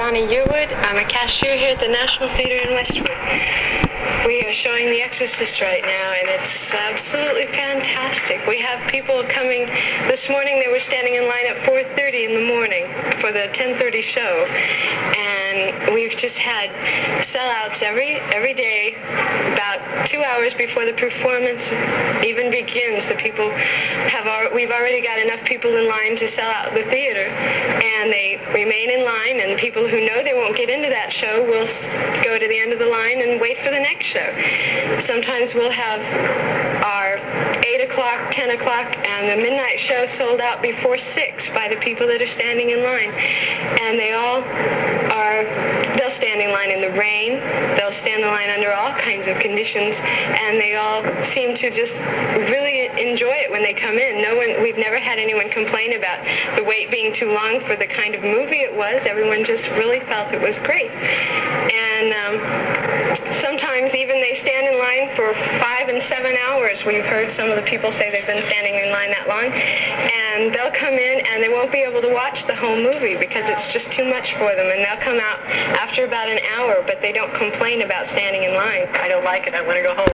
Donna Yearwood. I'm a cashier here at the National Theatre in Westwood. We are showing The Exorcist right now, and it's absolutely fantastic. We have people coming. This morning they were standing in line at 4:30 in the morning for the 10:30 show, and we've just had sellouts every day. About 2 hours before the performance even begins, we've already got enough people in line to sell out the theater, and they remain in line, and people who know they won't get into that show will go to the end of the line and wait for the next show. Sometimes we'll have our 8 o'clock, 10 o'clock, and the midnight show sold out before 6 by the people that are standing in line. And they'll stand in line in the rain, they'll stand in line under all kinds of conditions, and they all seem to just really enjoy it when they come in. We've never had anyone complain about the wait being too long for the kind of movie it was. Everyone just really felt it was great. And sometimes even they stand in line for 5 and 7 hours. We've heard some of the people say they've been standing in line that long, and they'll come in and they won't be able to watch the whole movie because it's just too much for them, and they'll come out after about an hour, but they don't complain about standing in line. I don't like it. I want to go home.